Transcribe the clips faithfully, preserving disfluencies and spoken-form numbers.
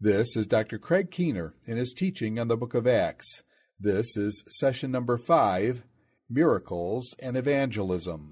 This is Doctor Craig Keener in his teaching on the book of Acts. This is session number five, Miracles and Evangelism.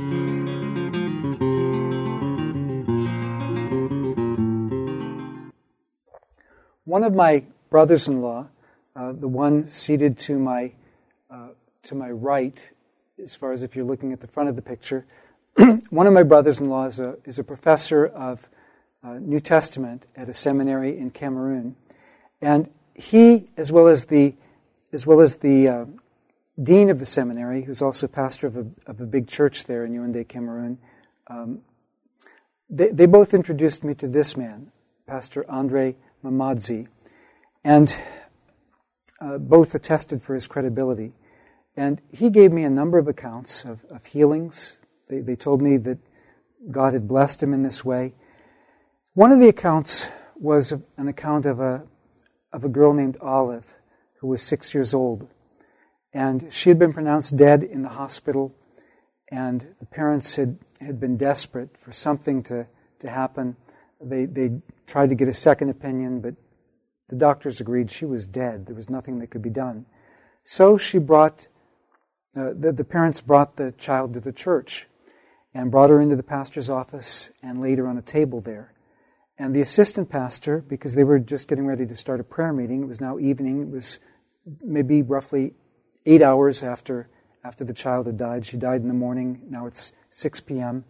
One of my brothers-in-law, uh, the one seated to my uh, to my right, as far as if you're looking at the front of the picture, one of my brothers-in-law is a, is a professor of uh, New Testament at a seminary in Cameroon, and he, as well as the as well as the uh, dean of the seminary, who's also pastor of a of a big church there in Yaoundé, Cameroon, um, they they both introduced me to this man, Pastor Andre Mamadzi, and uh, both attested for his credibility. And he gave me a number of accounts of, of healings. They, they told me that God had blessed him in this way. One of the accounts was an account of a of a girl named Olive, who was six years old. And she had been pronounced dead in the hospital, and the parents had, had been desperate for something to, to happen. They they tried to get a second opinion, but the doctors agreed she was dead. There was nothing that could be done. So she brought, uh, the, the parents brought the child to the church and brought her into the pastor's office and laid her on a table there. And the assistant pastor, because they were just getting ready to start a prayer meeting, it was now evening, it was maybe roughly eight hours after, after the child had died. She died in the morning, now it's six p.m.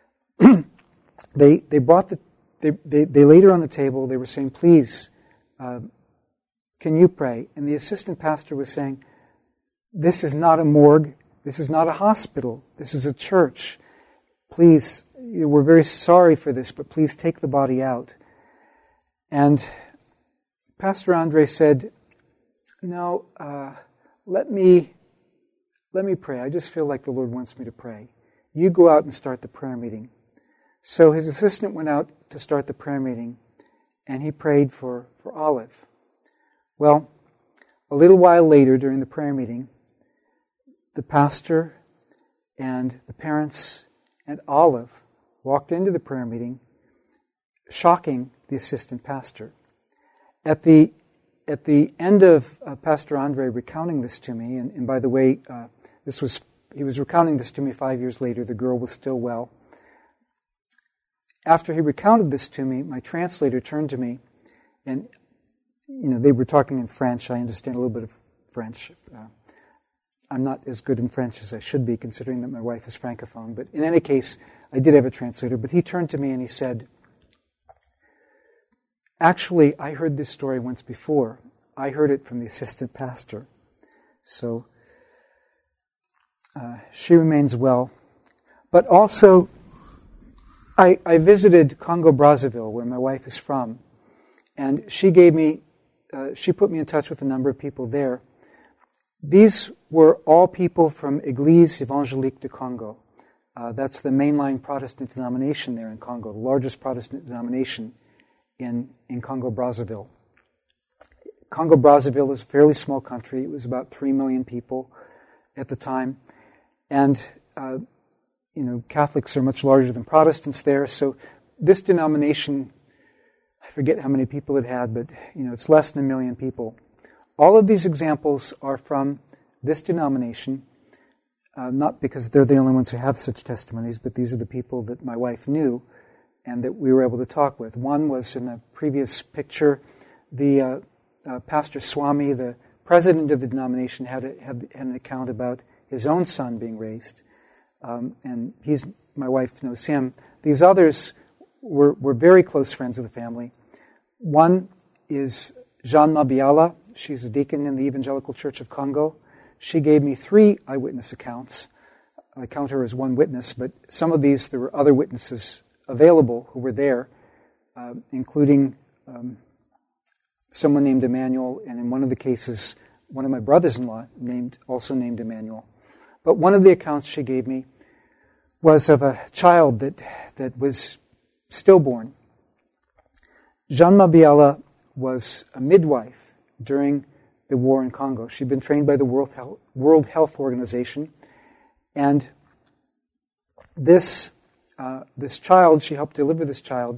they they brought the They, they they laid her on the table. They were saying, please, uh, can you pray? And the assistant pastor was saying, this is not a morgue. This is not a hospital. This is a church. Please, you know, we're very sorry for this, but please take the body out. And Pastor Andre said, no, uh, let me, let me pray. I just feel like the Lord wants me to pray. You go out and start the prayer meeting. So his assistant went out to start the prayer meeting, and he prayed for, for Olive. Well, a little while later during the prayer meeting, the pastor and the parents and Olive walked into the prayer meeting, shocking the assistant pastor. At the at the end of uh, Pastor Andre recounting this to me, and, and by the way, uh, this was he was recounting this to me five years later. The girl was still well. After he recounted this to me, my translator turned to me, and you know they were talking in French. I understand a little bit of French. Uh, I'm not as good in French as I should be, considering that my wife is Francophone. But in any case, I did have a translator. But he turned to me and he said, actually, I heard this story once before. I heard it from the assistant pastor. So uh, she remains well. But also, I, I visited Congo-Brazzaville, where my wife is from, and she gave me, uh, she put me in touch with a number of people there. These were all people from Église Évangélique du Congo. Uh, that's the mainline Protestant denomination there in Congo, the largest Protestant denomination in, in Congo-Brazzaville. Congo-Brazzaville is a fairly small country. It was about three million people at the time, and uh, You know, Catholics are much larger than Protestants there, so this denomination, I forget how many people it had, but you know, it's less than a million people. All of these examples are from this denomination, uh, not because they're the only ones who have such testimonies, but these are the people that my wife knew and that we were able to talk with. One was in the previous picture, the uh, uh, Pastor Swami, the president of the denomination, had, a, had, had an account about his own son being raised. Um, and he's, my wife knows him. These others were, were very close friends of the family. One is Jeanne Mabiala. She's a deacon in the Evangelical Church of Congo. She gave me three eyewitness accounts. I count her as one witness, but some of these, there were other witnesses available who were there, uh, including um, someone named Emmanuel, and in one of the cases, one of my brothers-in-law named also named Emmanuel. But one of the accounts she gave me was of a child that, that was stillborn. Jeanne Mabiala was a midwife during the war in Congo. She'd been trained by the World Health, World Health Organization. And this, uh, this child, she helped deliver this child.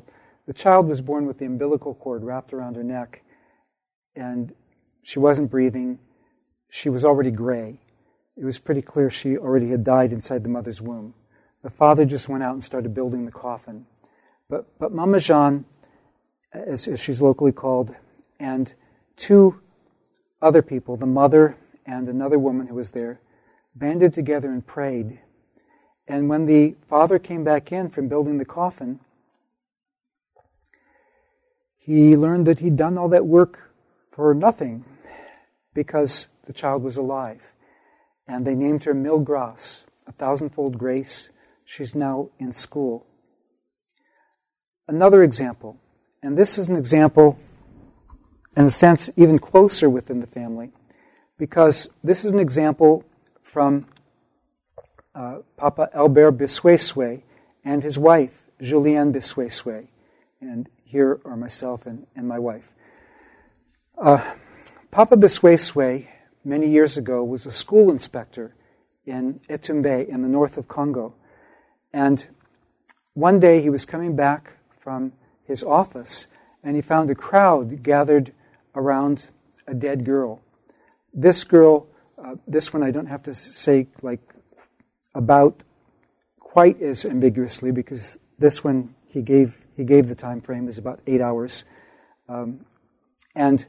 the child was born with the umbilical cord wrapped around her neck, and she wasn't breathing. She was already gray. It was pretty clear she already had died inside the mother's womb. The father just went out and started building the coffin. But but Mama Jean, as, as she's locally called, and two other people, the mother and another woman who was there, banded together and prayed. And when the father came back in from building the coffin, he learned that he'd done all that work for nothing because the child was alive. And they named her Mille Grâces, a thousandfold grace. She's now in school. Another example, and this is an example, in a sense, even closer within the family, because this is an example from uh, Papa Albert Bisweswe and his wife, Julienne Bisweswe. And here are myself and, and my wife. Uh, Papa Bisweswe, many years ago, was a school inspector in Etumbe in the north of Congo. And one day he was coming back from his office, and he found a crowd gathered around a dead girl. This girl, uh, this one I don't have to say like about quite as ambiguously, because this one he gave he gave the time frame is about eight hours, um, and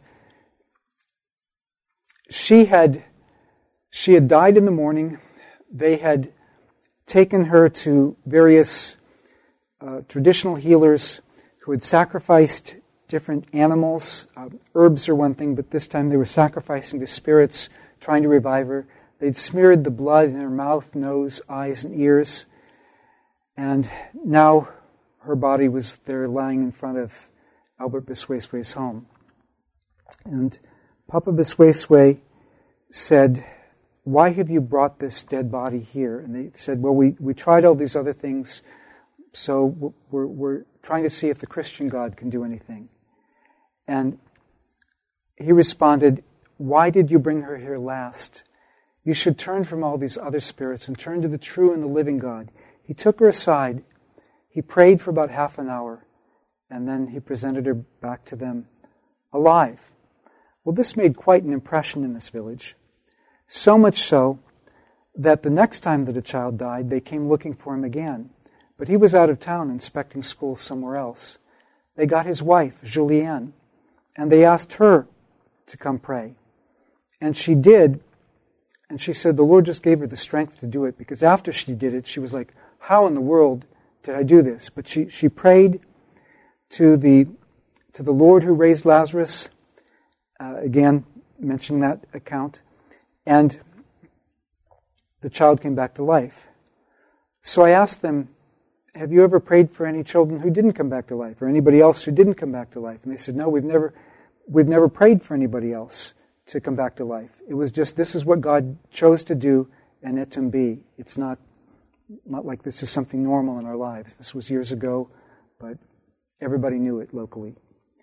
she had she had died in the morning. They had taken her to various uh, traditional healers who had sacrificed different animals. Uh, herbs are one thing, but this time they were sacrificing to spirits, trying to revive her. They'd smeared the blood in her mouth, nose, eyes, and ears. And now her body was there lying in front of Albert Bisweswe's home. And Papa Bisweswe said, "Why have you brought this dead body here?" And they said, "Well, we, we tried all these other things, so we're, we're trying to see if the Christian God can do anything." And he responded, "Why did you bring her here last? You should turn from all these other spirits and turn to the true and the living God." He took her aside, he prayed for about half an hour, and then he presented her back to them alive. Well, this made quite an impression in this village. So much so that the next time that a child died, they came looking for him again. But he was out of town inspecting schools somewhere else. They got his wife, Julienne, and they asked her to come pray. And she did, and she said the Lord just gave her the strength to do it, because after she did it, she was like, how in the world did I do this? But she, she prayed to the, to the Lord who raised Lazarus, uh, again, mentioning that account, and the child came back to life. So I asked them, have you ever prayed for any children who didn't come back to life, or anybody else who didn't come back to life? And they said, no, we've never, we've never prayed for anybody else to come back to life. It was just, this is what God chose to do, and it can be. It's not, not like this is something normal in our lives. This was years ago, but everybody knew it locally.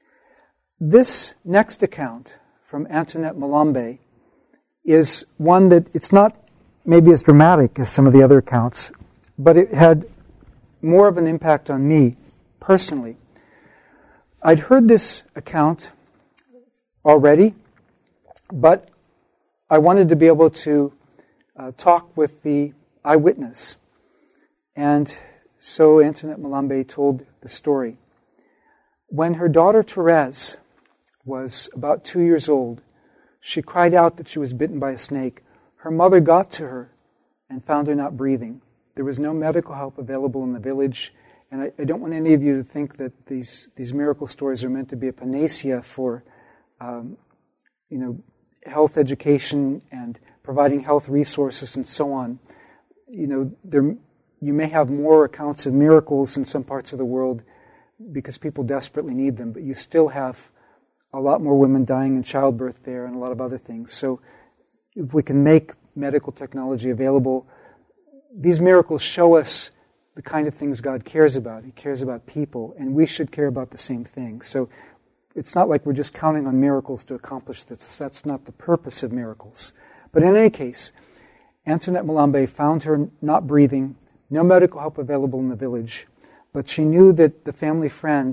This next account from Antoinette Malambe is one that it's not maybe as dramatic as some of the other accounts, but it had more of an impact on me personally. I'd heard this account already, but I wanted to be able to uh, talk with the eyewitness. And so Antoinette Malambe told the story. When her daughter Therese was about two years old, she cried out that she was bitten by a snake. Her mother got to her and found her not breathing. There was no medical help available in the village, and I, I don't want any of you to think that these, these miracle stories are meant to be a panacea for, um, you know, health education and providing health resources and so on. You know, there, you may have more accounts of miracles in some parts of the world because people desperately need them, but you still have a lot more women dying in childbirth there and a lot of other things. So if we can make medical technology available, these miracles show us the kind of things God cares about. He cares about people, and we should care about the same thing. So it's not like we're just counting on miracles to accomplish this. That's not the purpose of miracles. But in any case, Antoinette Malambe found her not breathing, no medical help available in the village, but she knew that the family friend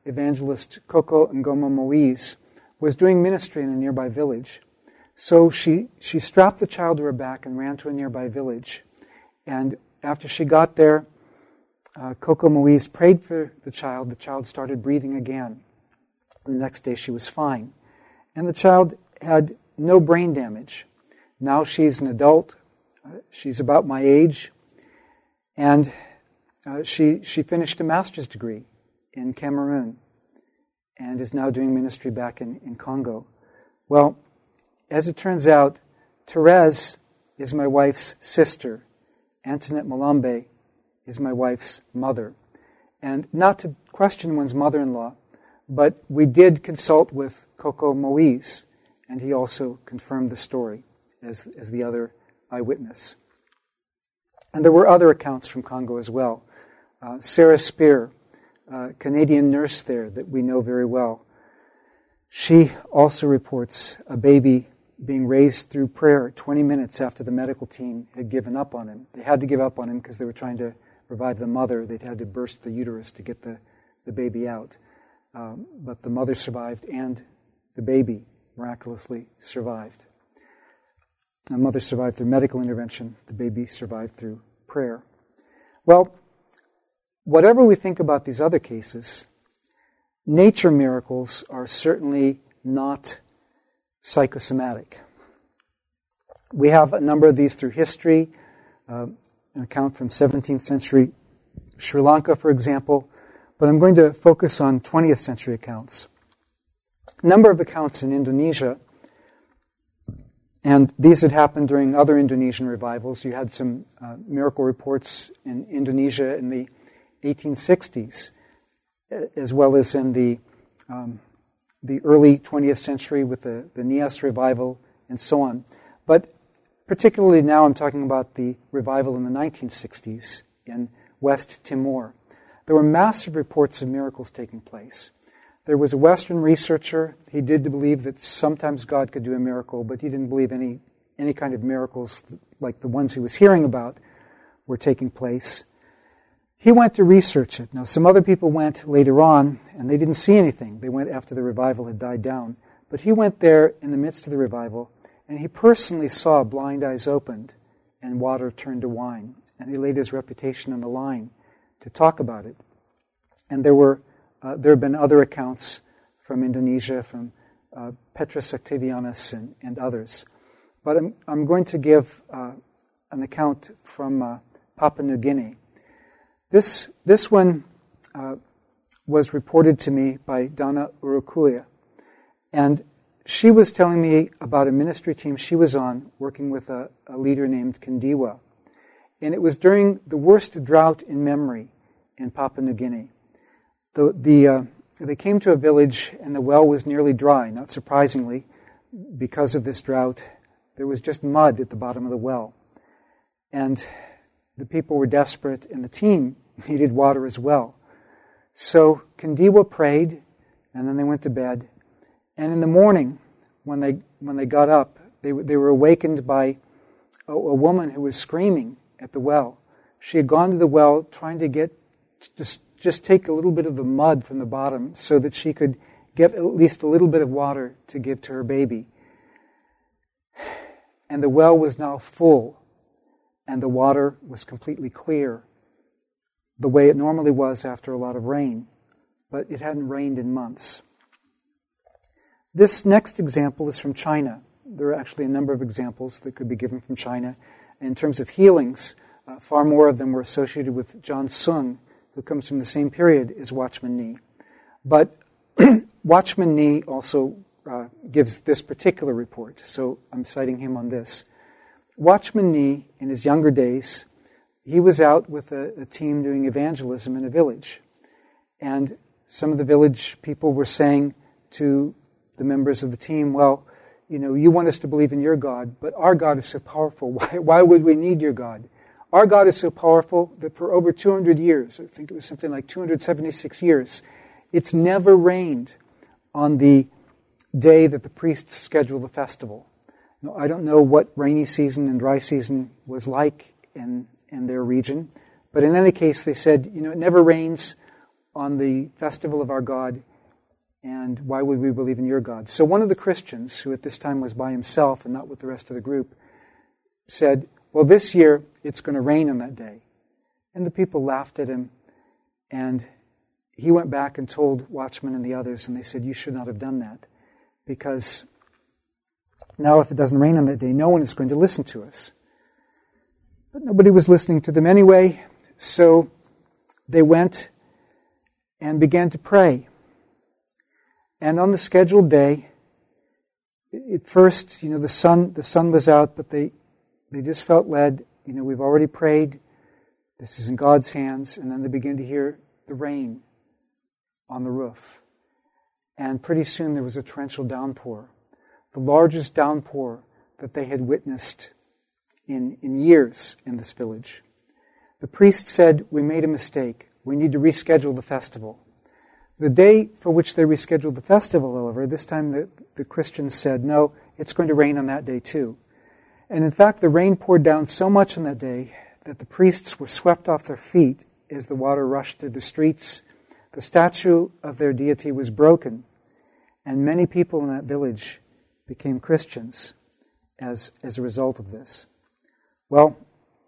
evangelist Coco Ngoma Moise, was doing ministry in a nearby village. So she, she strapped the child to her back and ran to a nearby village. And after she got there, uh, Coco Moise prayed for the child. The child started breathing again. The next day she was fine. And the child had no brain damage. Now she's an adult. Uh, she's about my age. And uh, she, she finished a master's degree in Cameroon and is now doing ministry back in, in Congo. Well, as it turns out, Therese is my wife's sister. Antoinette Malambe is my wife's mother. And not to question one's mother-in-law, but we did consult with Coco Moise, and he also confirmed the story as, as the other eyewitness. And there were other accounts from Congo as well. Uh, Sarah Spear, a Canadian nurse there that we know very well, she also reports a baby being raised through prayer twenty minutes after the medical team had given up on him. They had to give up on him because they were trying to revive the mother. They'd had to burst the uterus to get the, the baby out. Um, but the mother survived and the baby miraculously survived. The mother survived through medical intervention. The baby survived through prayer. Well, whatever we think about these other cases, nature miracles are certainly not psychosomatic. We have a number of these through history. Uh, an account from seventeenth century Sri Lanka, for example. But I'm going to focus on twentieth century accounts. A number of accounts in Indonesia, and these had happened during other Indonesian revivals. You had some uh, miracle reports in Indonesia in the eighteen sixties, as well as in the um, the early twentieth century with the, the Nias revival and so on. But particularly now I'm talking about the revival in the nineteen sixties in West Timor. There were massive reports of miracles taking place. There was a Western researcher. He did believe that sometimes God could do a miracle, but he didn't believe any, any kind of miracles like the ones he was hearing about were taking place. He went to research it. Now, some other people went later on, and they didn't see anything. They went after the revival had died down. But he went there in the midst of the revival, and he personally saw blind eyes opened and water turned to wine. And he laid his reputation on the line to talk about it. And there were uh, there have been other accounts from Indonesia, from uh, Petrus Octavianus and, and others. But I'm, I'm going to give uh, an account from uh, Papua New Guinea. This this one uh, was reported to me by Donna Urukuya, and she was telling me about a ministry team she was on working with a, a leader named Kandiwa. And it was during the worst drought in memory in Papua New Guinea. The, the, uh, they came to a village and the well was nearly dry. Not surprisingly, because of this drought, there was just mud at the bottom of the well. And the people were desperate and the team needed water as well. So Kandiwa prayed and then they went to bed. And in the morning, when they when they got up, they, they were awakened by a, a woman who was screaming at the well. She had gone to the well trying to get, just, just take a little bit of the mud from the bottom so that she could get at least a little bit of water to give to her baby. And the well was now full, and the water was completely clear, the way it normally was after a lot of rain. But it hadn't rained in months. This next example is from China. There are actually a number of examples that could be given from China. In terms of healings, uh, far more of them were associated with John Sung, who comes from the same period as Watchman Nee. But Watchman Nee also uh, gives this particular report, so I'm citing him on this. Watchman Nee, in his younger days, he was out with a, a team doing evangelism in a village. And some of the village people were saying to the members of the team, well, you know, you want us to believe in your God, but our God is so powerful. Why, why would we need your God? Our God is so powerful that for over two hundred years, I think it was something like two hundred seventy-six years, it's never rained on the day that the priests schedule the festival. Now, I don't know what rainy season and dry season was like in, in their region, but in any case, they said, you know, it never rains on the festival of our God, and why would we believe in your God? So one of the Christians, who at this time was by himself and not with the rest of the group, said, well, this year it's going to rain on that day. And the people laughed at him, and he went back and told Watchman and the others, and they said, you should not have done that, because now if it doesn't rain on that day, no one is going to listen to us. But nobody was listening to them anyway, so they went and began to pray. And on the scheduled day, at first, you know, the sun the sun was out, but they they just felt led, you know, we've already prayed, this is in God's hands, and then they began to hear the rain on the roof. And pretty soon there was a torrential downpour, the largest downpour that they had witnessed in, in years in this village. The priest said, we made a mistake. We need to reschedule the festival. The day for which they rescheduled the festival, however, this time the, the Christians said, no, it's going to rain on that day too. And in fact, the rain poured down so much on that day that the priests were swept off their feet as the water rushed through the streets. The statue of their deity was broken, and many people in that village became Christians as, as a result of this. Well,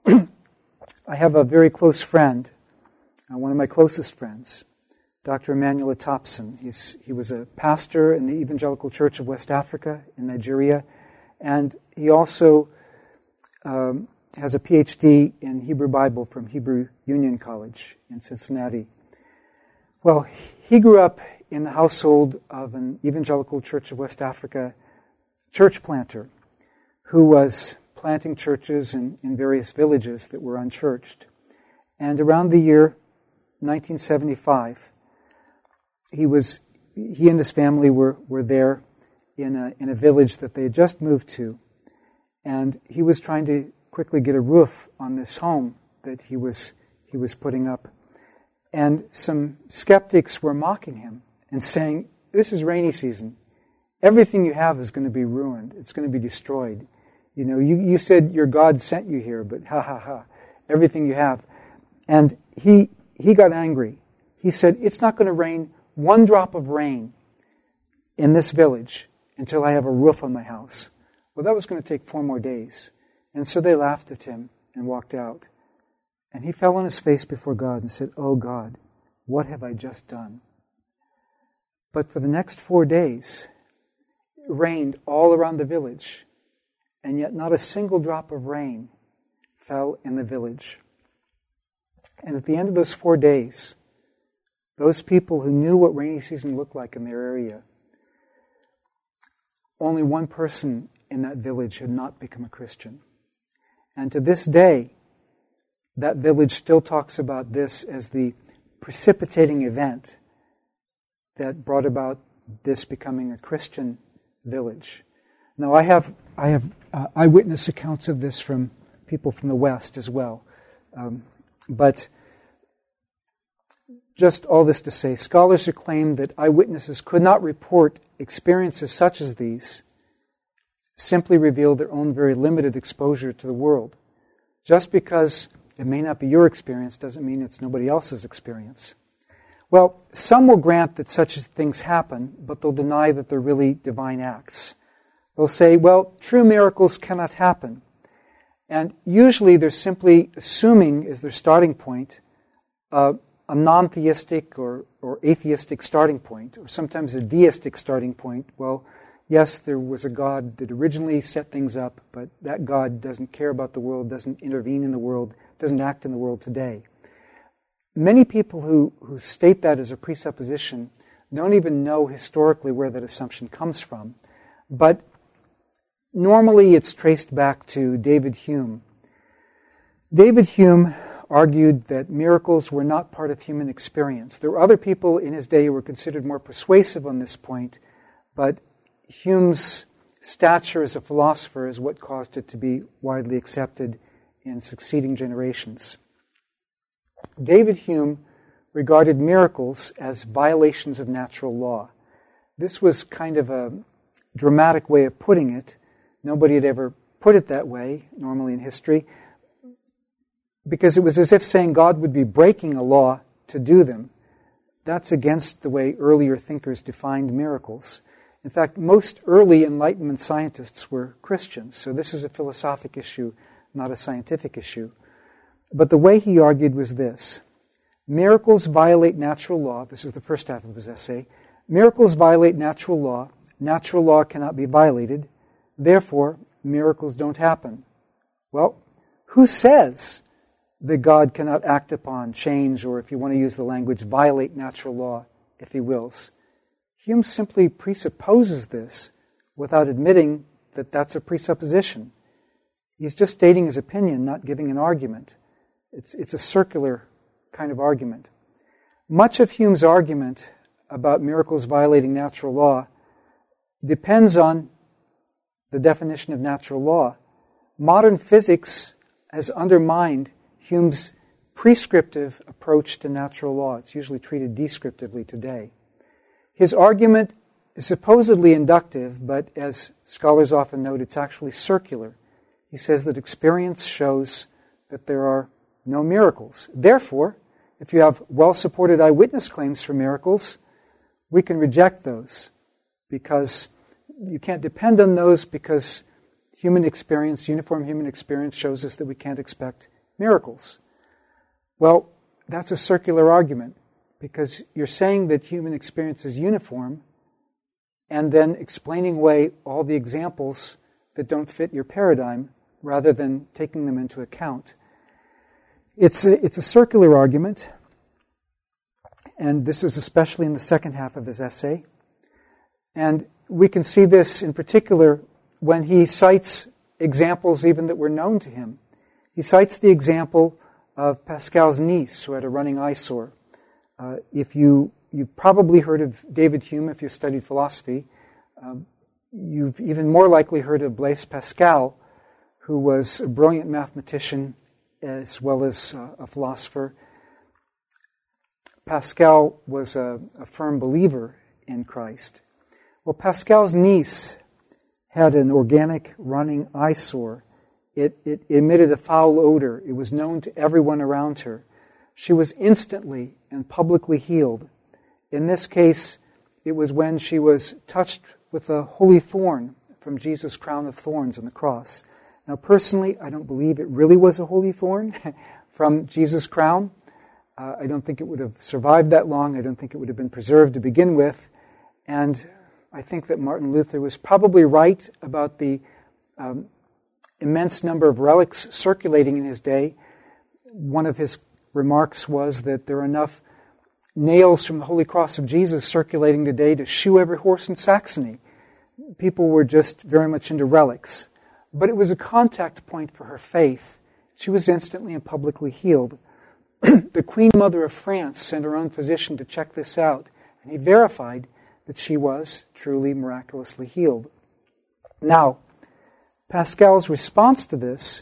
I have a very close friend, uh, one of my closest friends, Doctor Emmanuel Thompson. He's, he was a pastor in the Evangelical Church of West Africa in Nigeria, and he also um, has a P H D in Hebrew Bible from Hebrew Union College in Cincinnati. Well, he grew up in the household of an Evangelical Church of West Africa church planter who was planting churches in, in various villages that were unchurched. And around the year nineteen seventy-five, he was he and his family were, were there in a in a village that they had just moved to, and he was trying to quickly get a roof on this home that he was he was putting up. And some skeptics were mocking him and saying, this is rainy season. Everything you have is going to be ruined. It's going to be destroyed. You know, you, you said your God sent you here, but ha ha ha, everything you have. And he he got angry. He said, it's not going to rain one drop of rain in this village until I have a roof on my house. Well, that was going to take four more days. And so they laughed at him and walked out. And he fell on his face before God and said, oh God, what have I just done? But for the next four days, it rained all around the village, and yet not a single drop of rain fell in the village. And at the end of those four days, those people who knew what rainy season looked like in their area, only one person in that village had not become a Christian. And to this day, that village still talks about this as the precipitating event that brought about this becoming a Christian village. Now, I have I have uh, eyewitness accounts of this from people from the West as well. Um, but just all this to say, scholars have claimed that eyewitnesses could not report experiences such as these, simply reveal their own very limited exposure to the world. Just because it may not be your experience doesn't mean it's nobody else's experience. Well, some will grant that such things happen, but they'll deny that they're really divine acts. They'll say, well, true miracles cannot happen. And usually they're simply assuming, as their starting point, uh, a non-theistic or, or atheistic starting point, or sometimes a deistic starting point. Well, yes, there was a God that originally set things up, but that God doesn't care about the world, doesn't intervene in the world, doesn't act in the world today. Many people who, who state that as a presupposition don't even know historically where that assumption comes from. But normally it's traced back to David Hume. David Hume argued that miracles were not part of human experience. There were other people in his day who were considered more persuasive on this point, but Hume's stature as a philosopher is what caused it to be widely accepted in succeeding generations. David Hume regarded miracles as violations of natural law. This was kind of a dramatic way of putting it. Nobody had ever put it that way, normally in history, because it was as if saying God would be breaking a law to do them. that's against the way earlier thinkers defined miracles. In fact, most early Enlightenment scientists were Christians, so this is a philosophic issue, not a scientific issue. But the way he argued was this: miracles violate natural law. This is the first half of his essay. Miracles violate natural law. Natural law cannot be violated. Therefore, miracles don't happen. Well, who says that God cannot act upon, change, or if you want to use the language, violate natural law if he wills? Hume simply presupposes this without admitting that that's a presupposition. He's just stating his opinion, not giving an argument. It's, it's a circular kind of argument. Much of Hume's argument about miracles violating natural law depends on the definition of natural law. Modern physics has undermined Hume's prescriptive approach to natural law. It's usually treated descriptively today. His argument is supposedly inductive, but as scholars often note, it's actually circular. He says that experience shows that there are no miracles. Therefore, if you have well-supported eyewitness claims for miracles, we can reject those because you can't depend on those because human experience, uniform human experience, shows us that we can't expect miracles. Well, that's a circular argument because you're saying that human experience is uniform and then explaining away all the examples that don't fit your paradigm rather than taking them into account. It's a, it's a circular argument, and this is especially in the second half of his essay. And we can see this in particular when he cites examples even that were known to him. He cites the example of Pascal's niece who had a running eyesore. Uh, if you, you've probably heard of David Hume if you studied philosophy. Um, you've even more likely heard of Blaise Pascal, who was a brilliant mathematician as well as uh, a philosopher. Pascal was a, a firm believer in Christ. Well, Pascal's niece had an organic running eyesore. It, it emitted a foul odor. It was known to everyone around her. She was instantly and publicly healed. In this case, it was when she was touched with a holy thorn from Jesus' crown of thorns on the cross. Now, personally, I don't believe it really was a holy thorn from Jesus' crown. Uh, I don't think it would have survived that long. I don't think it would have been preserved to begin with. And I think that Martin Luther was probably right about the um, immense number of relics circulating in his day. One of his remarks was that there are enough nails from the Holy Cross of Jesus circulating today to shoe every horse in Saxony. People were just very much into relics. But it was a contact point for her faith. She was instantly and publicly healed. The Queen Mother of France sent her own physician to check this out, and he verified that she was truly miraculously healed. Now, Pascal's response to this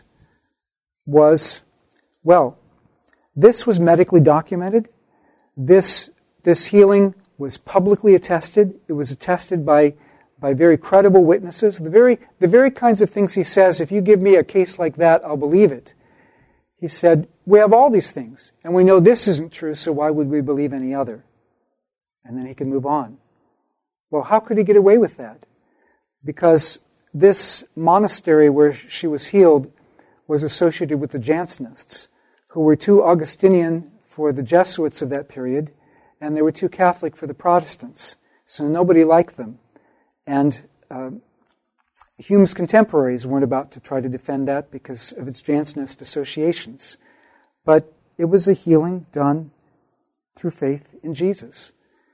was, well, this was medically documented. This, this healing was publicly attested. It was attested by, by very credible witnesses. The very, the very kinds of things he says, if you give me a case like that, I'll believe it. He said, we have all these things, and we know this isn't true, so why would we believe any other? And then he can move on. Well, how could he get away with that? Because this monastery where she was healed was associated with the Jansenists, who were too Augustinian for the Jesuits of that period, and they were too Catholic for the Protestants. So nobody liked them. And uh, Hume's contemporaries weren't about to try to defend that because of its Jansenist associations. But it was a healing done through faith in Jesus.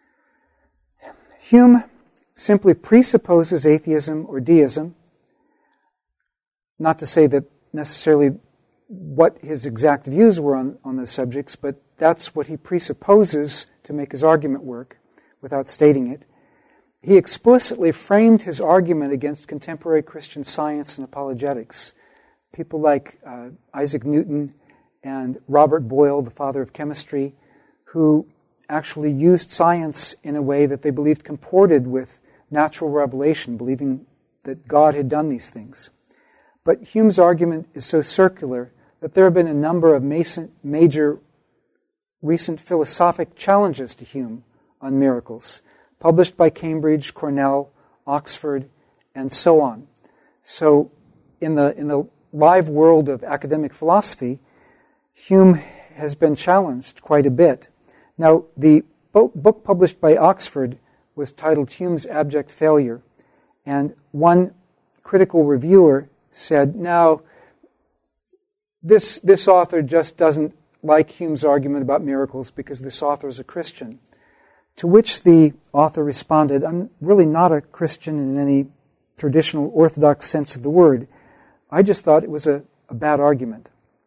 Hume simply presupposes atheism or deism, not to say that necessarily what his exact views were on, on those subjects, but that's what he presupposes to make his argument work without stating it. He explicitly framed his argument against contemporary Christian science and apologetics. People like uh, Isaac Newton and Robert Boyle, the father of chemistry, who actually used science in a way that they believed comported with natural revelation, believing that God had done these things. But Hume's argument is so circular that there have been a number of major recent philosophic challenges to Hume on miracles, published by Cambridge, Cornell, Oxford, and so on. So in the in the live world of academic philosophy, Hume has been challenged quite a bit. Now, the bo- book published by Oxford was titled Hume's Abject Failure, and one critical reviewer said, now, this, this author just doesn't like Hume's argument about miracles because this author is a Christian. To which the author responded, I'm really not a Christian in any traditional Orthodox sense of the word. I just thought it was a, a bad argument.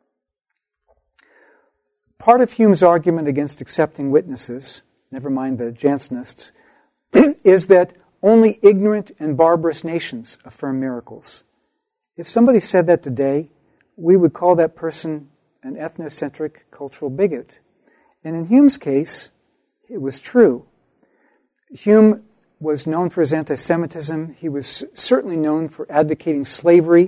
Part of Hume's argument against accepting witnesses, never mind the Jansenists, is that only ignorant and barbarous nations affirm miracles. If somebody said that today, we would call that person an ethnocentric cultural bigot. And in Hume's case, it was true. Hume was known for his anti-Semitism. He was certainly known for advocating slavery.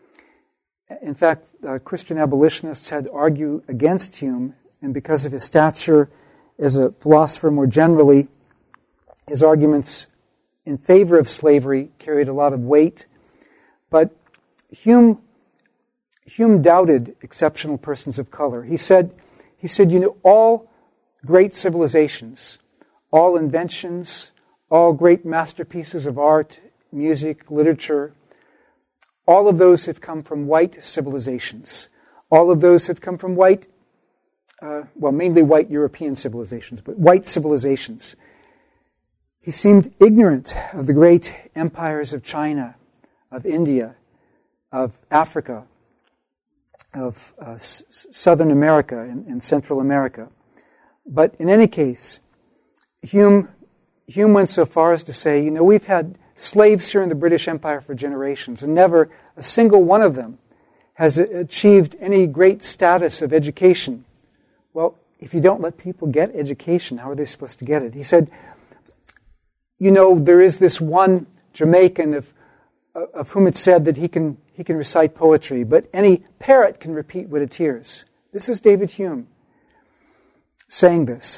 In fact, uh, Christian abolitionists had to argue against Hume, and because of his stature as a philosopher more generally, his arguments in favor of slavery carried a lot of weight. But Hume, Hume doubted exceptional persons of color. He said, he said, you know, all great civilizations, all inventions, all great masterpieces of art, music, literature, all of those have come from white civilizations. All of those have come from white, uh, well, mainly white European civilizations, but white civilizations. He seemed ignorant of the great empires of China, of India, of Africa, of uh, S- Southern America and, and Central America. But in any case, Hume, Hume went so far as to say, you know, we've had slaves here in the British Empire for generations, and never a single one of them has achieved any great status of education. Well, if you don't let people get education, how are they supposed to get it? He said, you know, there is this one Jamaican of, of whom it's said that he can, he can recite poetry, but any parrot can repeat what it hears. This is David Hume saying this.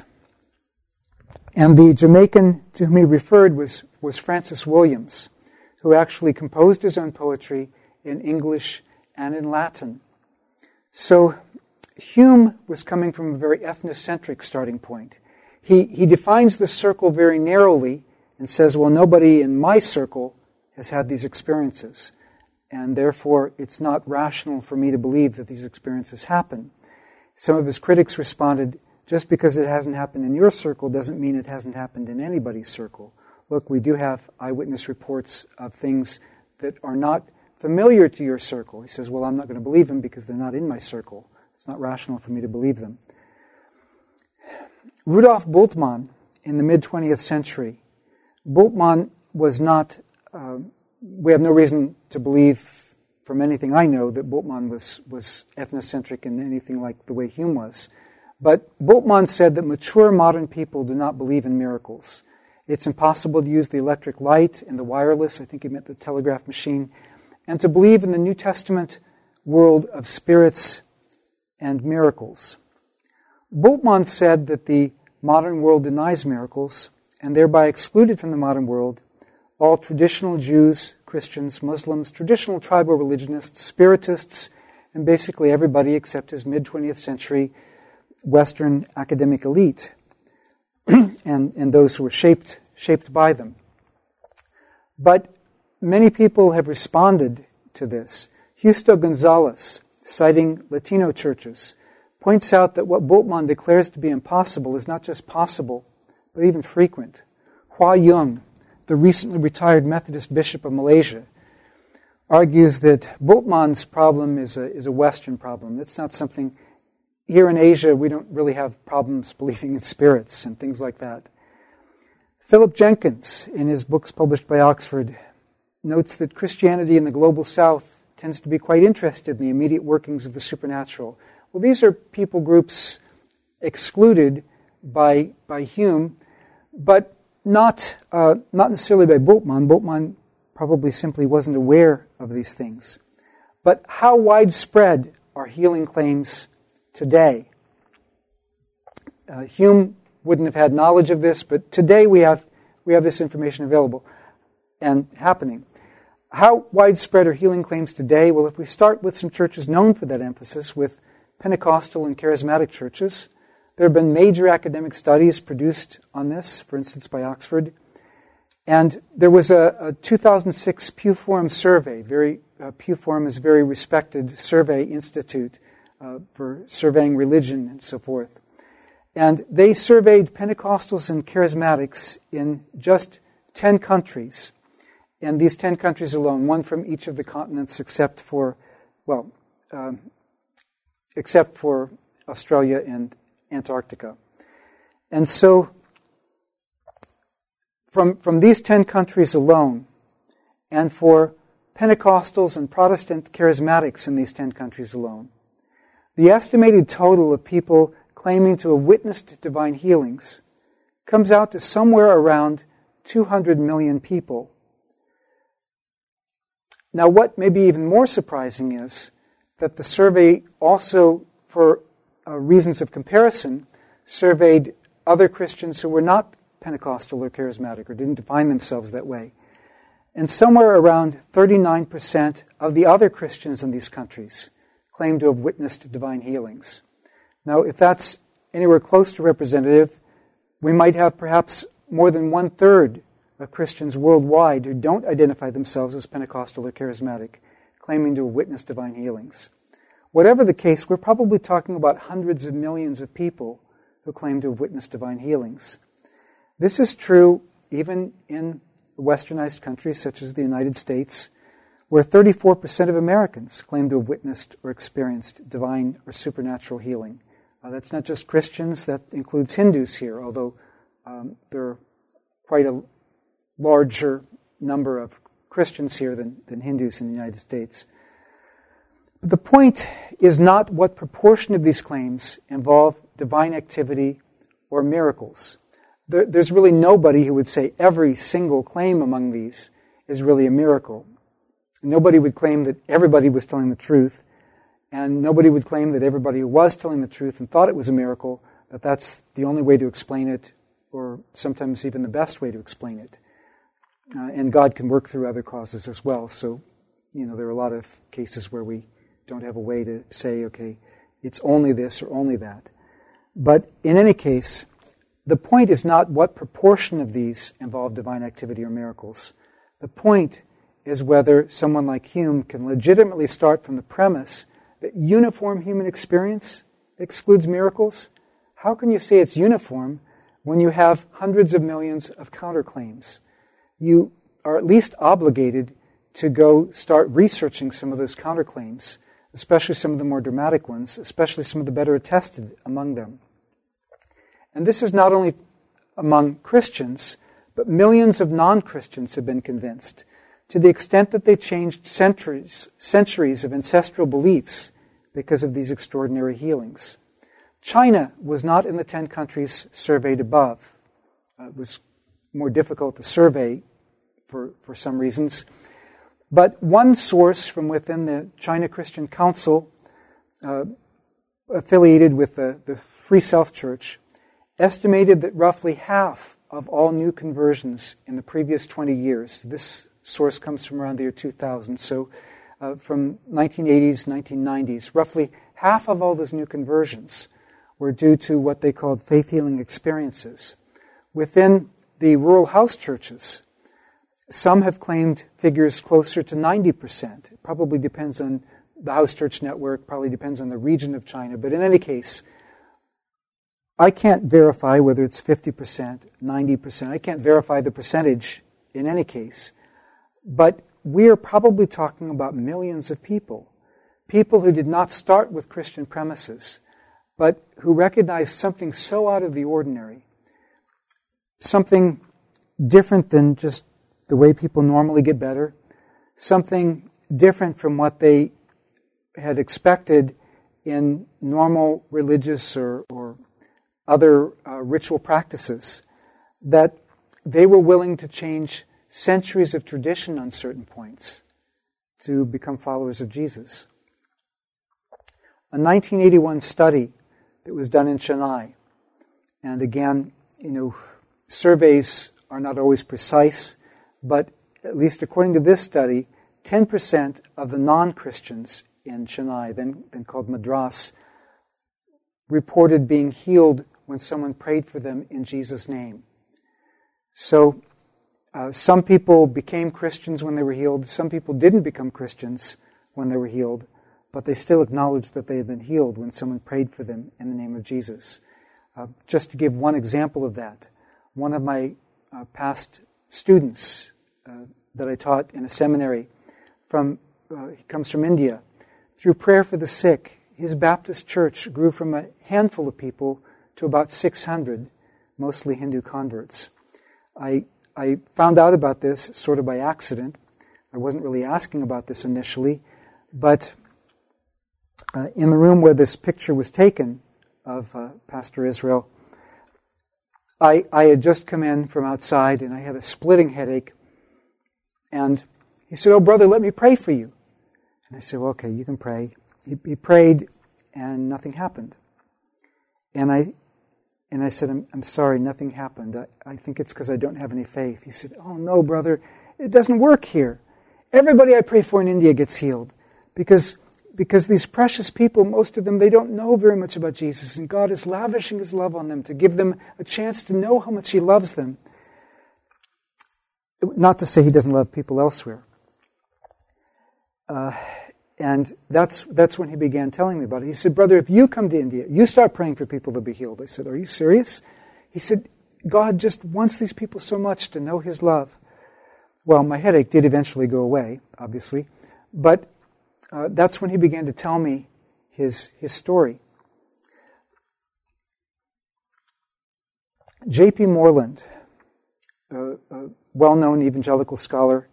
And the Jamaican to whom he referred was, was Francis Williams, who actually composed his own poetry in English and in Latin. So Hume was coming from a very ethnocentric starting point. He, he defines the circle very narrowly and says, well, nobody in my circle has had these experiences, and therefore it's not rational for me to believe that these experiences happen. Some of his critics responded, just because it hasn't happened in your circle doesn't mean it hasn't happened in anybody's circle. Look, we do have eyewitness reports of things that are not familiar to your circle. He says, well, I'm not going to believe them because they're not in my circle. It's not rational for me to believe them. Rudolf Bultmann, in the mid-twentieth century, Bultmann was not, uh, we have no reason to believe from anything I know that Bultmann was, was ethnocentric in anything like the way Hume was. But Bultmann said that mature modern people do not believe in miracles. It's impossible to use the electric light and the wireless, I think he meant the telegraph machine, and to believe in the New Testament world of spirits and miracles. Bultmann said that the modern world denies miracles, and thereby excluded from the modern world all traditional Jews, Christians, Muslims, traditional tribal religionists, spiritists, and basically everybody except his mid-twentieth century Western academic elite and, and those who were shaped, shaped by them. But many people have responded to this. Justo Gonzalez, citing Latino churches, points out that what Bultmann declares to be impossible is not just possible, but even frequent. Hua Yung, the recently retired Methodist bishop of Malaysia, argues that Bultmann's problem is a, is a Western problem. It's not something... Here in Asia, we don't really have problems believing in spirits and things like that. Philip Jenkins, in his books published by Oxford, notes that Christianity in the global South tends to be quite interested in the immediate workings of the supernatural. Well, these are people groups excluded by, by Hume, but not, uh, not necessarily by Bultmann. Bultmann probably simply wasn't aware of these things. But how widespread are healing claims today? Uh, Hume wouldn't have had knowledge of this, but today we have we have this information available and happening. How widespread are healing claims today? Well, if we start with some churches known for that emphasis, with Pentecostal and charismatic churches, there have been major academic studies produced on this, for instance, by Oxford. And there was a, a two thousand six Pew Forum survey. Very uh, Pew Forum is a very respected survey institute uh, for surveying religion and so forth. And they surveyed Pentecostals and charismatics in just ten countries. And these ten countries alone, one from each of the continents except for, well, um, except for Australia and Antarctica. And so, from, from these ten countries alone, and for Pentecostals and Protestant charismatics in these ten countries alone, the estimated total of people claiming to have witnessed divine healings comes out to somewhere around two hundred million people. Now, what may be even more surprising is that the survey also, for uh, reasons of comparison, surveyed other Christians who were not Pentecostal or charismatic or didn't define themselves that way. And somewhere around thirty-nine percent of the other Christians in these countries claim to have witnessed divine healings. Now, if that's anywhere close to representative, we might have perhaps more than one-third of Christians worldwide who don't identify themselves as Pentecostal or charismatic, claiming to have witnessed divine healings. Whatever the case, we're probably talking about hundreds of millions of people who claim to have witnessed divine healings. This is true even in westernized countries such as the United States, where thirty-four percent of Americans claim to have witnessed or experienced divine or supernatural healing. Uh, that's not just Christians, that includes Hindus here, although um, there are quite a larger number of Christians here than, than Hindus in the United States. But the point is not what proportion of these claims involve divine activity or miracles. There, there's really nobody who would say every single claim among these is really a miracle. Nobody would claim that everybody was telling the truth, and nobody would claim that everybody who was telling the truth and thought it was a miracle, that that's the only way to explain it, or sometimes even the best way to explain it. Uh, and God can work through other causes as well. So, you know, there are a lot of cases where we don't have a way to say, okay, it's only this or only that. But in any case, the point is not what proportion of these involve divine activity or miracles. The point is whether someone like Hume can legitimately start from the premise that uniform human experience excludes miracles. How can you say it's uniform when you have hundreds of millions of counterclaims? You are at least obligated to go start researching some of those counterclaims, especially some of the more dramatic ones, especially some of the better attested among them. And this is not only among Christians, but millions of non-Christians have been convinced, to the extent that they changed centuries, centuries of ancestral beliefs because of these extraordinary healings. China was not in the ten countries surveyed above. Uh, it was more difficult to survey for, for some reasons. But one source from within the China Christian Council, uh, affiliated with the, the Free Self Church, estimated that roughly half of all new conversions in the previous twenty years, this source comes from around the year two thousand, so uh, from nineteen eighties, nineteen nineties, roughly half of all those new conversions were due to what they called faith-healing experiences. Within the rural house churches, some have claimed figures closer to ninety percent. It probably depends on the house church network, probably depends on the region of China, but in any case, I can't verify whether it's fifty percent, ninety percent. I can't verify the percentage in any case. But we are probably talking about millions of people. People who did not start with Christian premises, but who recognized something so out of the ordinary, something different than just the way people normally get better, something different from what they had expected in normal religious or, or other uh, ritual practices, that they were willing to change centuries of tradition on certain points to become followers of Jesus. A nineteen eighty-one study that was done in Chennai And again, you know, surveys are not always precise, but at least according to this study, ten percent of the non-Christians in Chennai, then, then called Madras, reported being healed when someone prayed for them in Jesus' name. So uh, some people became Christians when they were healed. Some people didn't become Christians when they were healed, but they still acknowledged that they had been healed when someone prayed for them in the name of Jesus. Uh, just to give one example of that, one of my uh, past students uh, that I taught in a seminary, from uh, he comes from India. Through prayer for the sick, his Baptist church grew from a handful of people to about six hundred, mostly Hindu converts. I I found out about this sort of by accident. I wasn't really asking about this initially, but uh, in the room where this picture was taken of uh, Pastor Israel, I, I had just come in from outside and I had a splitting headache. And he said, "Oh, brother, let me pray for you." And I said, "Well, okay, you can pray." He, he prayed and nothing happened. And I and I said, I'm, I'm sorry, nothing happened. I, I think it's because I don't have any faith. He said, "Oh, no, brother, it doesn't work here. Everybody I pray for in India gets healed. Because Because these precious people, most of them, they don't know very much about Jesus, and God is lavishing His love on them to give them a chance to know how much He loves them." Not to say He doesn't love people elsewhere. Uh, and that's that's when he began telling me about it. He said, "Brother, if you come to India, you start praying for people to be healed." I said, "Are you serious?" He said, "God just wants these people so much to know His love." Well, my headache did eventually go away, obviously, but Uh, that's when he began to tell me his, his story. J P Moreland, a, a well-known evangelical scholar,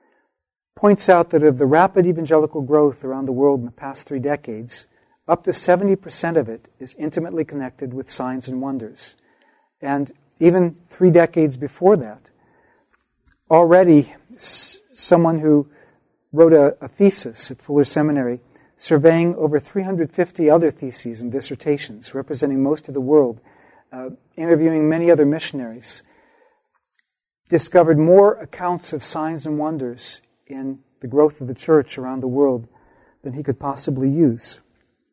points out that of the rapid evangelical growth around the world in the past three decades, up to seventy percent of it is intimately connected with signs and wonders. And even three decades before that, already s- someone who wrote a, a thesis at Fuller Seminary, surveying over three hundred fifty other theses and dissertations representing most of the world, uh, interviewing many other missionaries, discovered more accounts of signs and wonders in the growth of the church around the world than he could possibly use.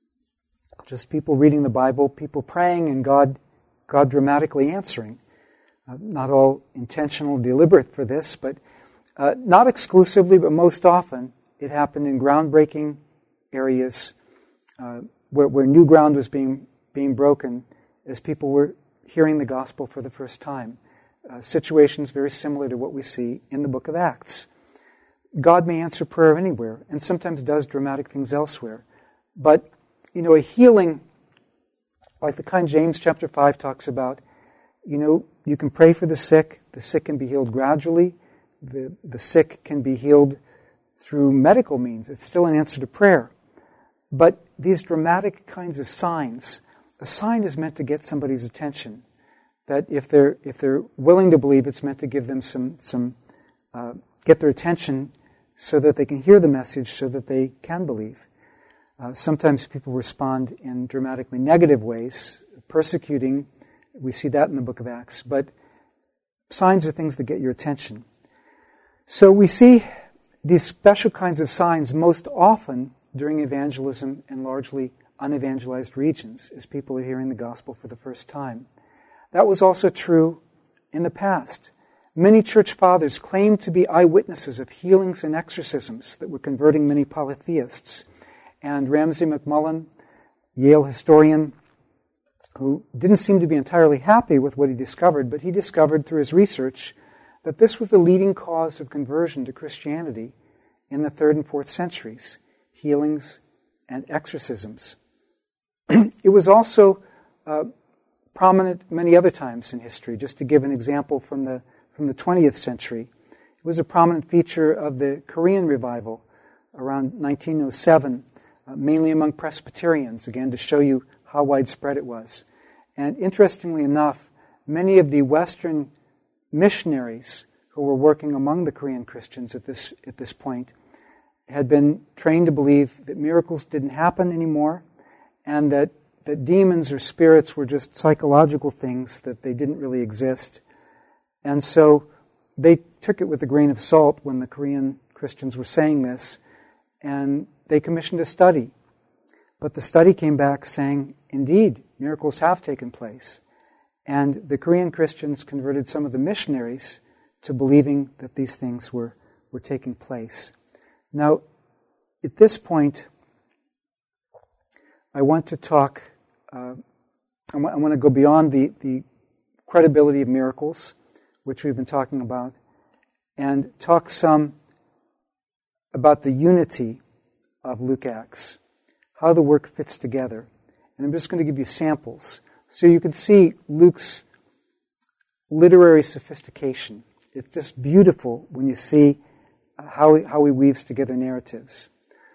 Just people reading the Bible, people praying, and God, God dramatically answering. Uh, not all intentional, deliberate for this, but Uh, not exclusively, but most often, it happened in groundbreaking areas uh, where, where new ground was being being broken as people were hearing the gospel for the first time. Uh, situations very similar to what we see in the book of Acts. God may answer prayer anywhere, and sometimes does dramatic things elsewhere. But, you know, a healing, like the kind James chapter five talks about, you know, you can pray for the sick, the sick can be healed gradually. The, the sick can be healed through medical means. It's still an answer to prayer. But these dramatic kinds of signs, a sign is meant to get somebody's attention. That if they're if they're willing to believe, it's meant to give them some some uh, get their attention so that they can hear the message, so that they can believe. Uh, sometimes people respond in dramatically negative ways, persecuting. We see that in the book of Acts. But signs are things that get your attention. So we see these special kinds of signs most often during evangelism in largely unevangelized regions, as people are hearing the gospel for the first time. That was also true in the past. Many church fathers claimed to be eyewitnesses of healings and exorcisms that were converting many polytheists. And Ramsay MacMullen, Yale historian, who didn't seem to be entirely happy with what he discovered, but he discovered through his research that this was the leading cause of conversion to Christianity in the third and fourth centuries, healings and exorcisms. It was also uh, prominent many other times in history. Just to give an example from the from the twentieth century, it was a prominent feature of the Korean revival around nineteen oh seven, uh, mainly among Presbyterians, again to show you how widespread it was. And interestingly enough, many of the Western missionaries who were working among the Korean Christians at this at this point had been trained to believe that miracles didn't happen anymore, and that that demons or spirits were just psychological things, that they didn't really exist. And so they took it with a grain of salt when the Korean Christians were saying this, and they commissioned a study. But the study came back saying, indeed, miracles have taken place. And the Korean Christians converted some of the missionaries to believing that these things were, were taking place. Now, at this point, I want to talk, uh, I, want, I want to go beyond the, the credibility of miracles, which we've been talking about, and talk some about the unity of Luke Acts, how the work fits together. And I'm just going to give you samples so you can see Luke's literary sophistication. It's just beautiful when you see how he, how he weaves together narratives.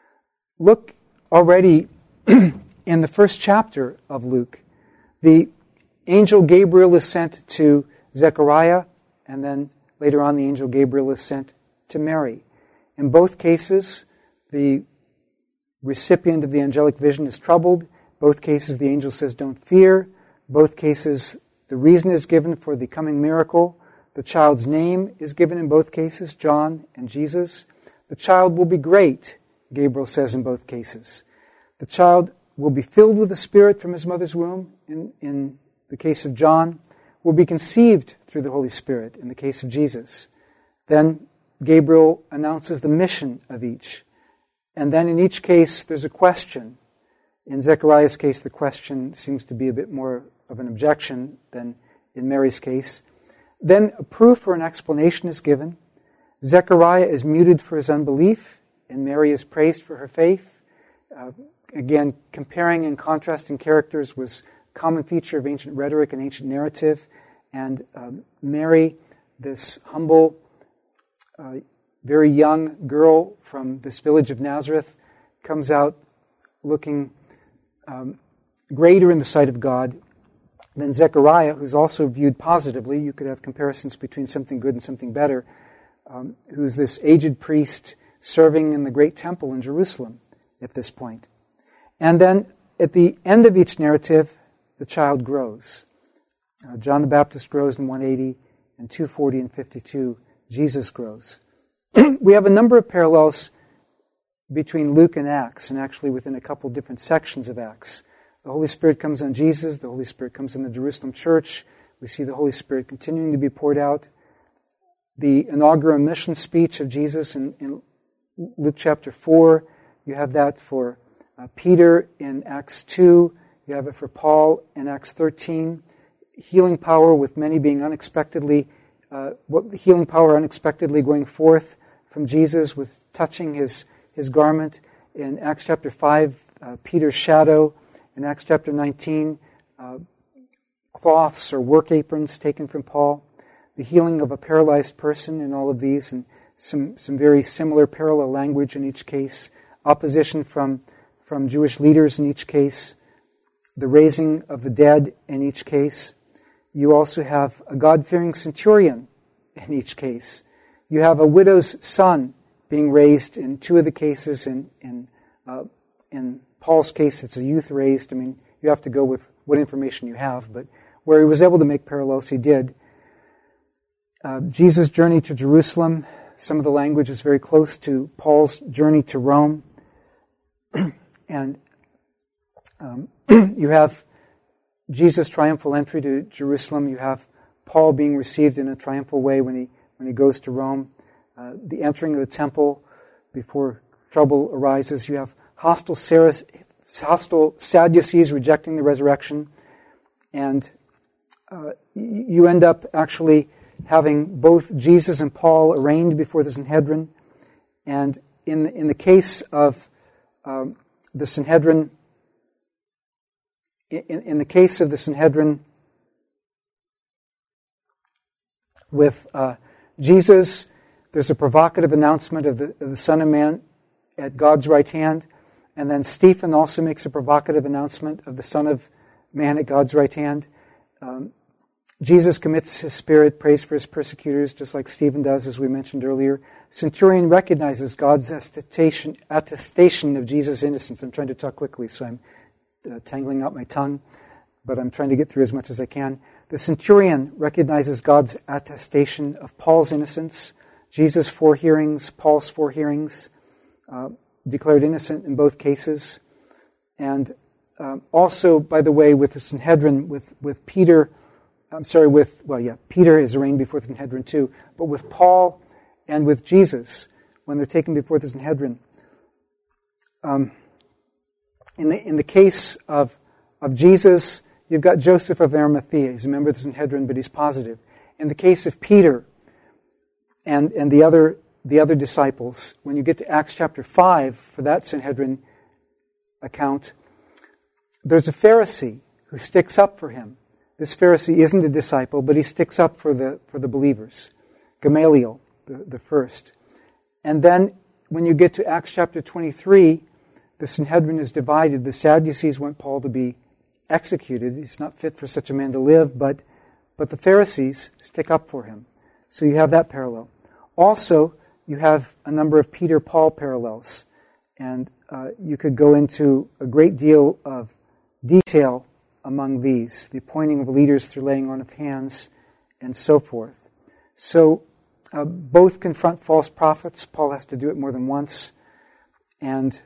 Look already in the first chapter of Luke. The angel Gabriel is sent to Zechariah, and then later on the angel Gabriel is sent to Mary. In both cases, the recipient of the angelic vision is troubled. Both cases, the angel says, don't fear. Both cases, the reason is given for the coming miracle. The child's name is given in both cases, John and Jesus. The child will be great, Gabriel says in both cases. The child will be filled with the Spirit from his mother's womb, in, in the case of John, will be conceived through the Holy Spirit, in the case of Jesus. Then Gabriel announces the mission of each. And then in each case, there's a question. In Zechariah's case, the question seems to be a bit more of an objection than in Mary's case. Then a proof or an explanation is given. Zechariah is muted for his unbelief, and Mary is praised for her faith. Uh, again, comparing and contrasting characters was a common feature of ancient rhetoric and ancient narrative. And um, Mary, this humble, uh, very young girl from this village of Nazareth, comes out looking um, greater in the sight of God than Zechariah, who's also viewed positively. You could have comparisons between something good and something better, um, who's this aged priest serving in the great temple in Jerusalem at this point. And then at the end of each narrative, the child grows. Uh, John the Baptist grows in one eighty, and two forty and fifty-two, Jesus grows. We have a number of parallels between Luke and Acts, and actually within a couple different sections of Acts. The Holy Spirit comes on Jesus, the Holy Spirit comes on the Jerusalem church. We see the Holy Spirit continuing to be poured out. The inaugural mission speech of Jesus in, in Luke chapter four, you have that for uh, Peter in Acts two, you have it for Paul in Acts thirteen. Healing power with many being unexpectedly, uh, healing power unexpectedly going forth from Jesus with touching his, his garment. In Acts chapter five, uh, Peter's shadow. In Acts chapter nineteen, uh, cloths or work aprons taken from Paul. The healing of a paralyzed person in all of these, and some, some very similar parallel language in each case. Opposition from, from Jewish leaders in each case. The raising of the dead in each case. You also have a God-fearing centurion in each case. You have a widow's son being raised in two of the cases. In, in, uh, in Paul's case, it's a youth raised. I mean, you have to go with what information you have, but where he was able to make parallels, he did. Uh, Jesus' journey to Jerusalem, some of the language is very close to Paul's journey to Rome. And um, you have Jesus' triumphal entry to Jerusalem. You have Paul being received in a triumphal way when he when he goes to Rome. Uh, the entering of the temple before trouble arises. You have hostile, Sarah, hostile Sadducees rejecting the resurrection. And uh, you end up actually having both Jesus and Paul arraigned before the Sanhedrin. And in, in the case of um, the Sanhedrin, In, in the case of the Sanhedrin with uh, Jesus, there's a provocative announcement of the, of the Son of Man at God's right hand, and then Stephen also makes a provocative announcement of the Son of Man at God's right hand. Um, Jesus commits his spirit, prays for his persecutors, just like Stephen does, as we mentioned earlier. Centurion recognizes God's attestation, attestation of Jesus' innocence. I'm trying to talk quickly, so I'm uh, tangling out my tongue, but I'm trying to get through as much as I can. The centurion recognizes God's attestation of Paul's innocence. Jesus' four hearings, Paul's four hearings, uh, declared innocent in both cases. And um, also, by the way, with the Sanhedrin, with, with Peter, I'm sorry, with, well, yeah, Peter is arraigned before the Sanhedrin too, but with Paul and with Jesus, when they're taken before the Sanhedrin, um, in the in the case of of Jesus, you've got Joseph of Arimathea. He's a member of the Sanhedrin, but he's positive. In the case of Peter and and the other the other disciples, when you get to Acts chapter five for that Sanhedrin account, there's a Pharisee who sticks up for him. This Pharisee isn't a disciple, but he sticks up for the for the believers. Gamaliel, the, the first. And then when you get to Acts chapter twenty-three, the Sanhedrin is divided. The Sadducees want Paul to be executed. He's not fit for such a man to live, but, but the Pharisees stick up for him. So you have that parallel. Also, you have a number of Peter-Paul parallels. And uh, you could go into a great deal of detail among these, the appointing of leaders through laying on of hands, and so forth. So uh, both confront false prophets. Paul has to do it more than once. And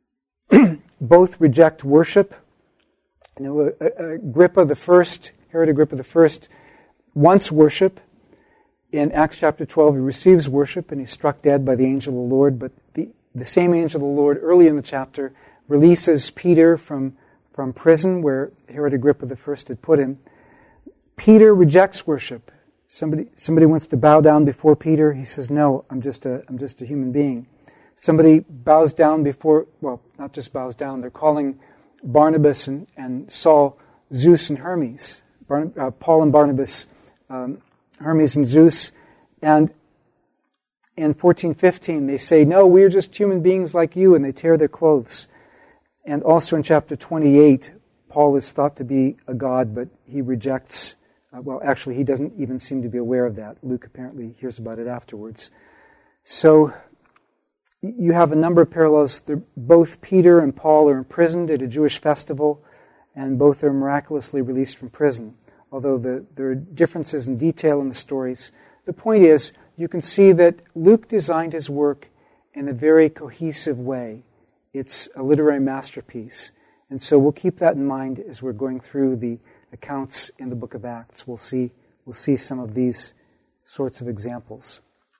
both reject worship. You know, Agrippa the First, Herod Agrippa the First, wants worship. In Acts chapter twelve, he receives worship and he's struck dead by the angel of the Lord. But the, the same angel of the Lord, early in the chapter, releases Peter from, from prison where Herod Agrippa the First had put him. Peter rejects worship. Somebody somebody wants to bow down before Peter. He says, "No, I'm just a I'm just a human being." Somebody bows down before, well, not just bows down, they're calling Barnabas and, and Saul Zeus and Hermes. Barn, uh, Paul and Barnabas, um, Hermes and Zeus. And in fourteen fifteen, they say, "No, we're just human beings like you," and they tear their clothes. And also in chapter twenty-eight, Paul is thought to be a god, but he rejects, uh, well, actually, he doesn't even seem to be aware of that. Luke apparently hears about it afterwards. So you have a number of parallels. They're, both Peter and Paul are imprisoned at a Jewish festival, and both are miraculously released from prison. Although the, there are differences in detail in the stories, the point is, you can see that Luke designed his work in a very cohesive way. It's a literary masterpiece. And so we'll keep that in mind as we're going through the accounts in the book of Acts. We'll see, we'll see some of these sorts of examples.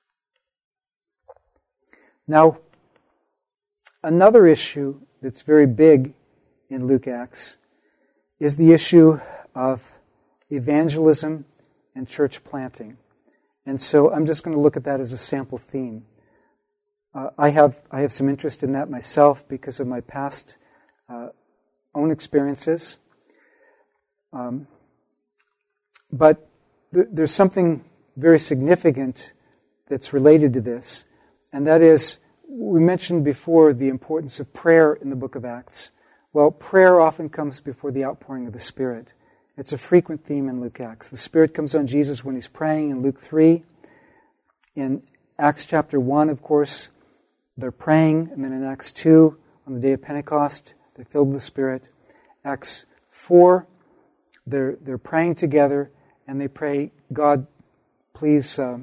Now, another issue that's very big in Luke Acts is the issue of evangelism and church planting. And so I'm just going to look at that as a sample theme. Uh, I have I have some interest in that myself because of my past uh, own experiences. Um, but th- there's something very significant that's related to this. And that is, we mentioned before the importance of prayer in the book of Acts. Well, prayer often comes before the outpouring of the Spirit. It's a frequent theme in Luke Acts. The Spirit comes on Jesus when he's praying in Luke three. In Acts chapter one, of course, they're praying. And then in Acts two, on the day of Pentecost, they're filled with the Spirit. Acts four, they're, they're praying together, and they pray, "God, please Uh,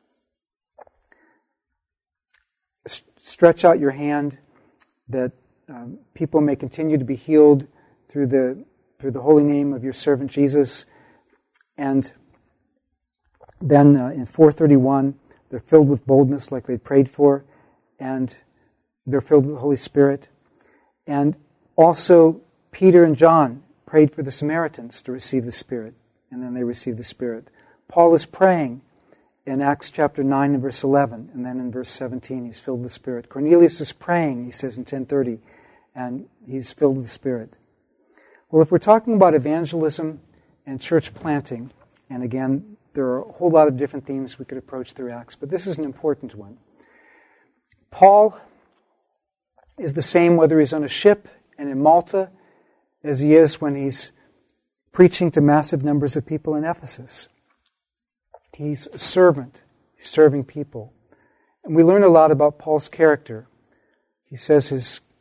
stretch out your hand that um, people may continue to be healed through the through the holy name of your servant Jesus." And then uh, in four thirty-one, they're filled with boldness like they prayed for, and they're filled with the Holy Spirit. And also, Peter and John prayed for the Samaritans to receive the Spirit, and then they received the Spirit. Paul is praying in Acts chapter nine and verse eleven, and then in verse seventeen, he's filled with the Spirit. Cornelius is praying, he says in ten thirty, and he's filled with the Spirit. Well, if we're talking about evangelism and church planting, and again, there are a whole lot of different themes we could approach through Acts, but this is an important one. Paul is the same whether he's on a ship and in Malta as he is when he's preaching to massive numbers of people in Ephesus. He's a servant. He's serving people. And we learn a lot about Paul's character. He says his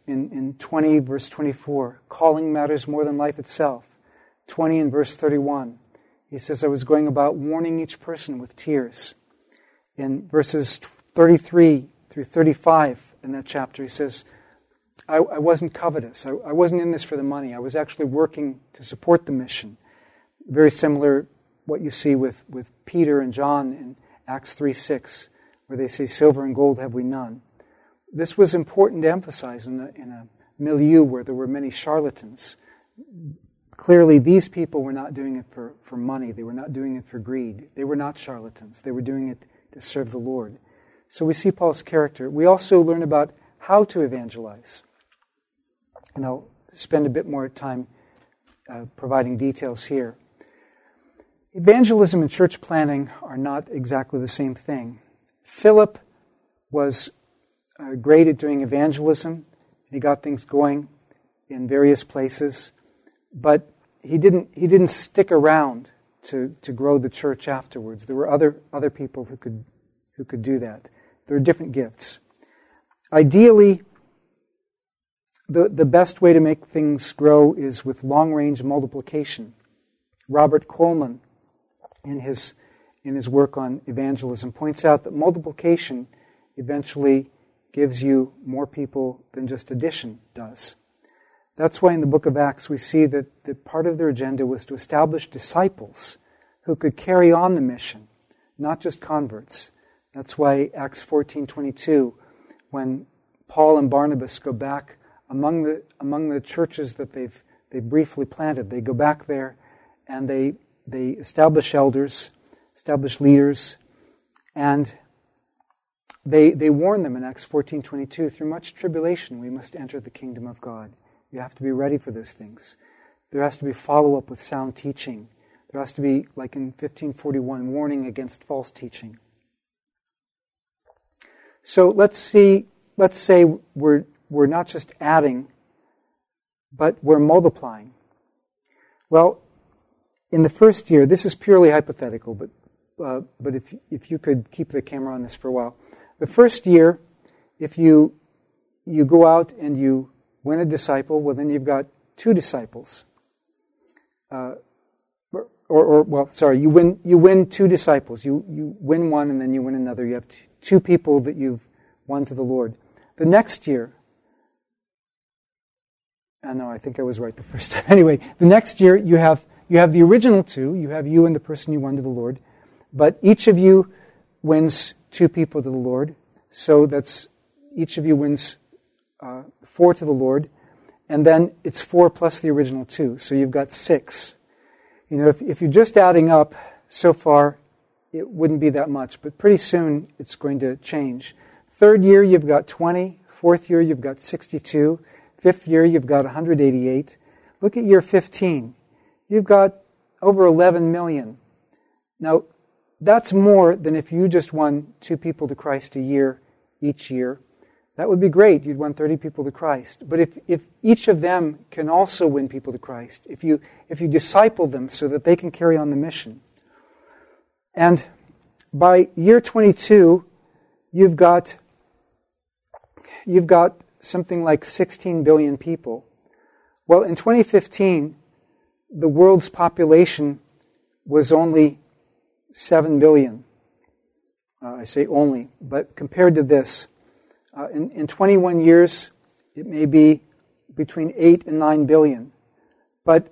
in, in twenty, verse twenty-four, calling matters more than life itself. twenty in verse thirty-one, he says, I was going about warning each person with tears. In verses thirty-three through thirty-five in that chapter, he says, I, I wasn't covetous. I, I wasn't in this for the money. I was actually working to support the mission. Very similar what you see with, with Peter and John in Acts three six, where they say, silver and gold have we none. This was important to emphasize in a, in a milieu where there were many charlatans. Clearly, these people were not doing it for, for money. They were not doing it for greed. They were not charlatans. They were doing it to serve the Lord. So we see Paul's character. We also learn about how to evangelize. And I'll spend a bit more time uh, providing details here. Evangelism and church planting are not exactly the same thing. Philip was uh, great at doing evangelism. He got things going in various places, but he didn't he didn't stick around to, to grow the church afterwards. There were other other people who could who could do that. There are different gifts. Ideally, the, the best way to make things grow is with long-range multiplication. Robert Coleman, in his in his work on evangelism, points out that multiplication eventually gives you more people than just addition does. That's why in the book of Acts we see that, that part of their agenda was to establish disciples who could carry on the mission, not just converts. That's why Acts fourteen twenty-two, when Paul and Barnabas go back among the among the churches that they've they briefly planted, they go back there and they they establish elders, establish leaders, and they they warn them in Acts fourteen twenty-two, through much tribulation we must enter the kingdom of God. You have to be ready for those things. There has to be follow-up with sound teaching. There has to be, like in fifteen forty-one, warning against false teaching. So let's see, let's say we're we're not just adding, but we're multiplying. Well, in the first year, this is purely hypothetical, but uh, but if if you could keep the camera on this for a while, the first year, if you you go out and you win a disciple, well then you've got two disciples. Uh, or, or, or well, sorry, you win you win two disciples. You you win one and then you win another. You have t- two people that you've won to the Lord. The next year, I know I think I was right the first time. Anyway, the next year you have you have the original two. You have you and the person you won to the Lord, but each of you wins two people to the Lord. So that's each of you wins uh, four to the Lord, and then it's four plus the original two. So you've got six. You know, if if you're just adding up so far, it wouldn't be that much, but pretty soon it's going to change. Third year, you've got twenty. Fourth year, you've got sixty-two. Fifth year, you've got one hundred eighty-eight. Look at year fifteen. You've got over eleven million. Now, that's more than if you just won two people to Christ a year each year. That would be great. You'd won thirty people to Christ. But if, if each of them can also win people to Christ, if you if you disciple them so that they can carry on the mission, and by year twenty-two, you've got you've got something like sixteen billion people. Well, in twenty fifteen, the world's population was only seven billion. Uh, I say only, but compared to this, uh, in, in twenty-one years, it may be between eight and nine billion. But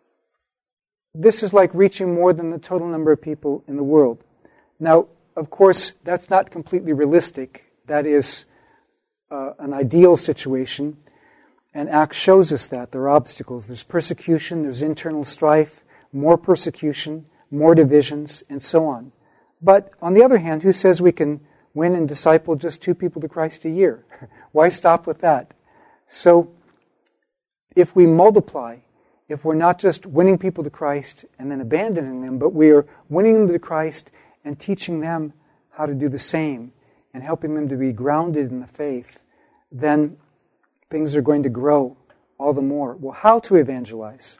this is like reaching more than the total number of people in the world. Now, of course, that's not completely realistic. That is uh, an ideal situation, and Acts shows us that. There are obstacles. There's persecution, there's internal strife, more persecution, more divisions, and so on. But on the other hand, who says we can win and disciple just two people to Christ a year? Why stop with that? So, if we multiply, if we're not just winning people to Christ and then abandoning them, but we are winning them to Christ and teaching them how to do the same and helping them to be grounded in the faith, then things are going to grow all the more. Well, how to evangelize?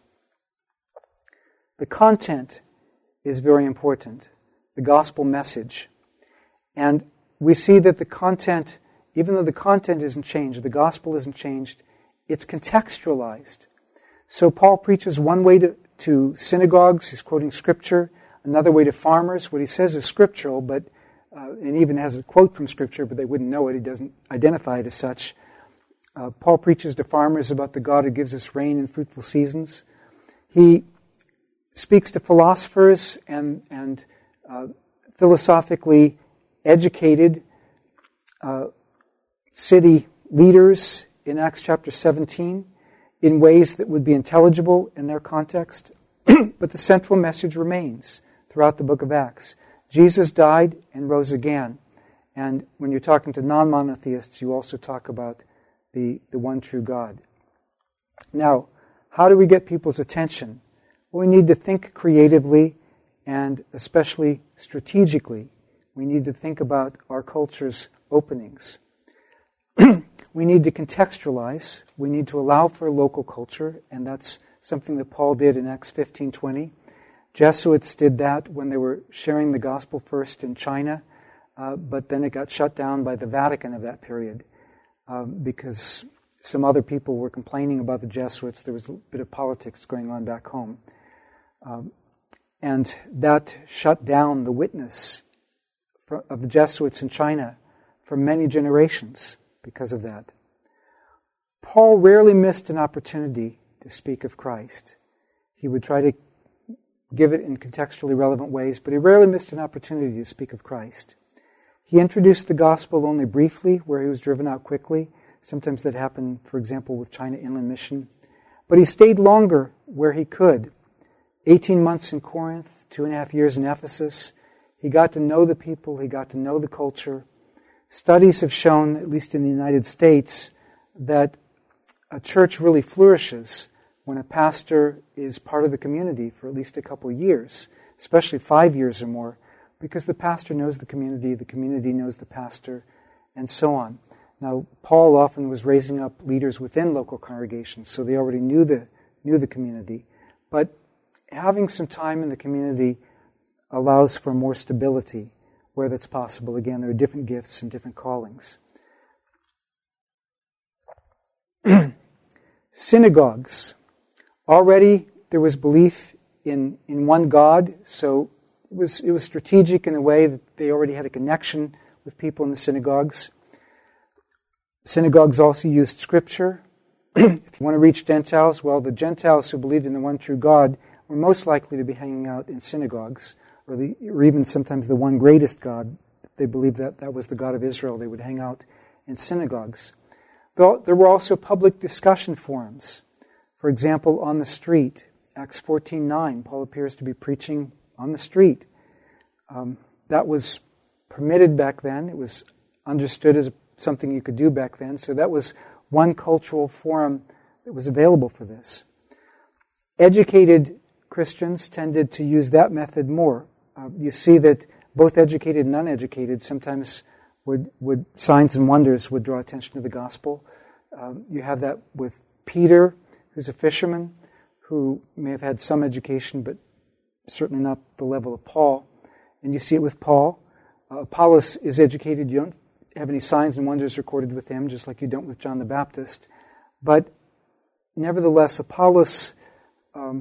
The content is very important, the gospel message. And we see that the content even though the content isn't changed, the gospel isn't changed, it's contextualized. So Paul preaches one way to, to synagogues, he's quoting Scripture, another way to farmers. What he says is scriptural, but uh, and even has a quote from Scripture, but they wouldn't know it. He doesn't identify it as such. Uh, Paul preaches to farmers about the God who gives us rain and fruitful seasons. He speaks to philosophers and, and uh, philosophically educated uh, city leaders in Acts chapter seventeen in ways that would be intelligible in their context. But the central message remains throughout the book of Acts. Jesus died and rose again. And when you're talking to non-monotheists, you also talk about the, the one true God. Now, how do we get people's attention? Well, we need to think creatively and especially strategically. We need to think about our culture's openings. We need to contextualize. We need to allow for local culture, and that's something that Paul did in Acts fifteen twenty. Jesuits did that when they were sharing the gospel first in China, uh, but then it got shut down by the Vatican of that period um, because some other people were complaining about the Jesuits. There was a bit of politics going on back home. Um, and that shut down the witness for, of the Jesuits in China for many generations because of that. Paul rarely missed an opportunity to speak of Christ. He would try to give it in contextually relevant ways, but he rarely missed an opportunity to speak of Christ. He introduced the gospel only briefly, where he was driven out quickly. Sometimes that happened, for example, with China Inland Mission. But he stayed longer where he could. eighteen months in Corinth, two and a half years in Ephesus. He got to know the people, he got to know the culture. Studies have shown, at least in the United States, that a church really flourishes when a pastor is part of the community for at least a couple of years, especially five years or more, because the pastor knows the community, the community knows the pastor, and so on. Now, Paul often was raising up leaders within local congregations, so they already knew the knew the community. But having some time in the community allows for more stability where that's possible. Again, there are different gifts and different callings. Synagogues. Already there was belief in, in one God, so it was, it was strategic in a way that they already had a connection with people in the synagogues. Synagogues also used Scripture. If you want to reach Gentiles, well, the Gentiles who believed in the one true God were most likely to be hanging out in synagogues, or, the, or even sometimes the one greatest God. They believed that that was the God of Israel. They would hang out in synagogues. There were also public discussion forums. For example, on the street, Acts fourteen nine, Paul appears to be preaching on the street. Um, that was permitted back then. It was understood as something you could do back then. So that was one cultural forum that was available for this. Educated Christians tended to use that method more. Uh, you see that both educated and uneducated sometimes would, would signs and wonders would draw attention to the gospel. Um, you have that with Peter, who's a fisherman, who may have had some education, but certainly not the level of Paul. And you see it with Paul. Uh, Apollos is educated. You don't have any signs and wonders recorded with him, just like you don't with John the Baptist. But nevertheless, Apollos, um,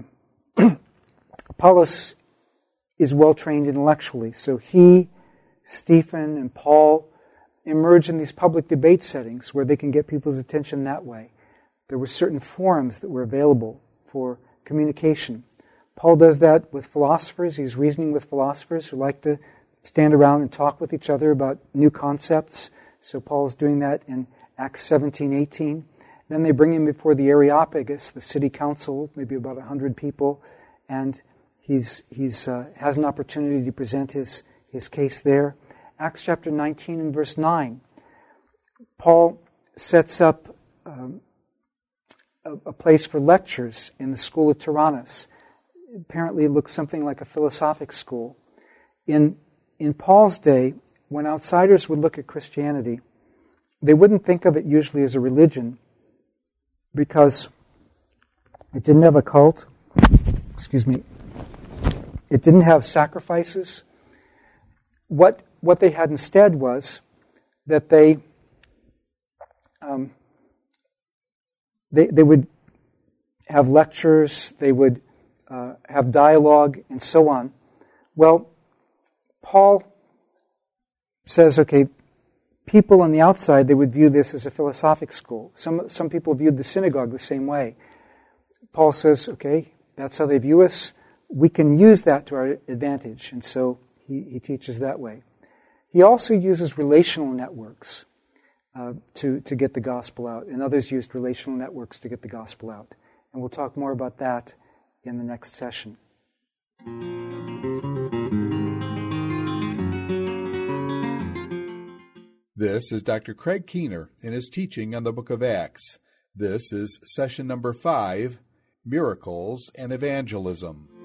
Apollos is well-trained intellectually. So he, Stephen, and Paul emerge in these public debate settings where they can get people's attention that way. There were certain forums that were available for communication. Paul does that with philosophers. He's reasoning with philosophers who like to stand around and talk with each other about new concepts. So Paul's doing that in Acts seventeen eighteen. Then they bring him before the Areopagus, the city council, maybe about one hundred people, and he's he's uh, has an opportunity to present his, his case there. Acts chapter nineteen and verse nine. Paul sets up um, a, a place for lectures in the school of Tyrannus. Apparently it looks something like a philosophic school. In in Paul's day, when outsiders would look at Christianity, they wouldn't think of it usually as a religion because it didn't have a cult. Excuse me. It didn't have sacrifices. What what they had instead was that they um, they, they would have lectures, they would uh, have dialogue, and so on. Well, Paul says, okay, people on the outside, they would view this as a philosophic school. Some, some people viewed the synagogue the same way. Paul says, okay, that's how they view us. We can use that to our advantage. And so he, he teaches that way. He also uses relational networks uh, to, to get the gospel out. And others used relational networks to get the gospel out. And we'll talk more about that in the next session. This is Doctor Craig Keener in his teaching on the book of Acts. This is session number five, Miracles and Evangelism.